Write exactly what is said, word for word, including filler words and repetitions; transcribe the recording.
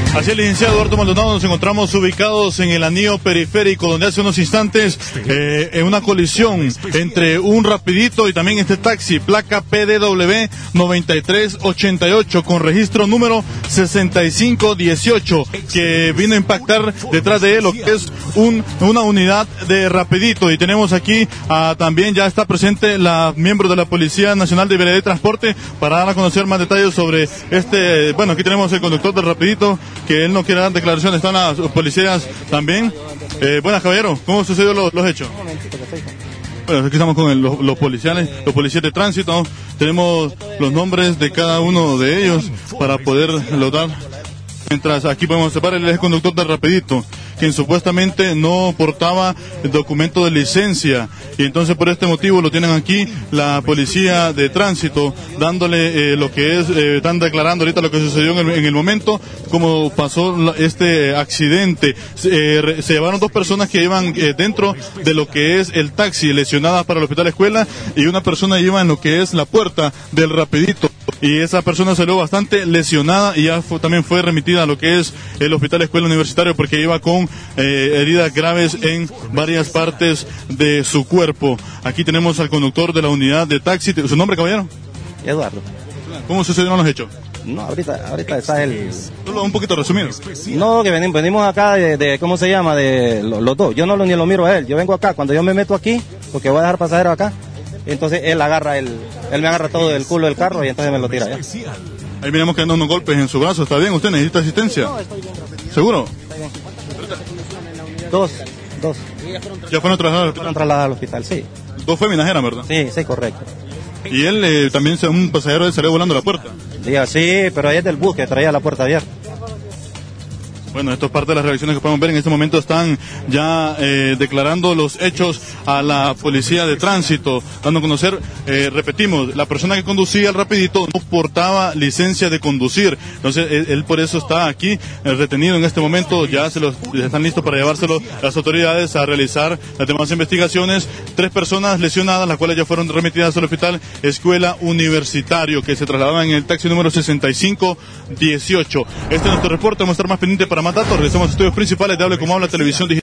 Así es, licenciado Eduardo Maldonado, nos encontramos ubicados en el anillo periférico, donde hace unos instantes, eh, en una colisión entre un rapidito y también este taxi, placa P D W noventa y tres ochenta y ocho, con registro número sesenta y cinco dieciocho, que vino a impactar detrás de él lo que es un, una unidad de rapidito. Y tenemos aquí, ah, también ya está presente la miembro de la Policía Nacional de Vialidad y Transporte para dar a conocer más detalles sobre este. Bueno, aquí tenemos el conductor del rapidito, que él no quiere dar declaraciones. Están las policías también. Eh, buenas, caballero, ¿cómo sucedió los, los hechos? Bueno, aquí estamos con el, los, los policiales, los policías de tránsito. Tenemos los nombres de cada uno de ellos para poder lograr. Mientras aquí podemos separar el conductor del rapidito, quien supuestamente no portaba el documento de licencia, y entonces por este motivo lo tienen aquí la policía de tránsito dándole eh, lo que es, eh, están declarando ahorita lo que sucedió en el, en el momento, como pasó la, este accidente. Eh, se llevaron dos personas que iban eh, dentro de lo que es el taxi, lesionadas para el hospital escuela, y una persona iba en lo que es la puerta del rapidito, y esa persona salió bastante lesionada y ya fue, también fue remitida a lo que es el hospital escuela universitario, porque iba con eh, heridas graves en varias partes de su cuerpo. Aquí tenemos al conductor de la unidad de taxi. ¿Su nombre, caballero? Eduardo. ¿Cómo sucedieron los hechos? No, ahorita, ahorita está el... Solo un poquito resumido. No, que venimos, venimos acá de, de, ¿cómo se llama? De los, los dos. Yo no lo, ni lo miro a él. Yo vengo acá. Cuando yo me meto aquí, porque voy a dejar pasajero acá, entonces él agarra el, él me agarra todo el culo del carro y entonces me lo tira ya. Ahí miramos que anda unos golpes en su brazo. ¿Está bien? ¿Usted necesita asistencia? No, estoy bien. ¿Seguro? Está bien. Dos, dos. ¿Ya fueron trasladados? Fueron trasladados al hospital, sí. Dos féminas eran, ¿verdad? Sí, sí, correcto. Y él eh, también, un pasajero, él salió volando a la puerta. Diga, sí, pero ahí es del bus que traía la puerta abierta. Bueno, esto es parte de las reacciones que podemos ver. En este momento están ya eh, declarando los hechos a la policía de tránsito, dando a conocer, eh, repetimos, la persona que conducía el rapidito no portaba licencia de conducir. Entonces, él, él por eso está aquí eh, retenido en este momento. Ya se los están listos para llevárselo las autoridades a realizar las demás investigaciones. Tres personas lesionadas, las cuales ya fueron remitidas al hospital Escuela Universitario, que se trasladaban en el taxi número sesenta y cinco dieciocho. Este es nuestro reporte. Vamos a estar más pendientes para más datos. Regresamos a estudios principales de Hable Como Habla Televisión Digital.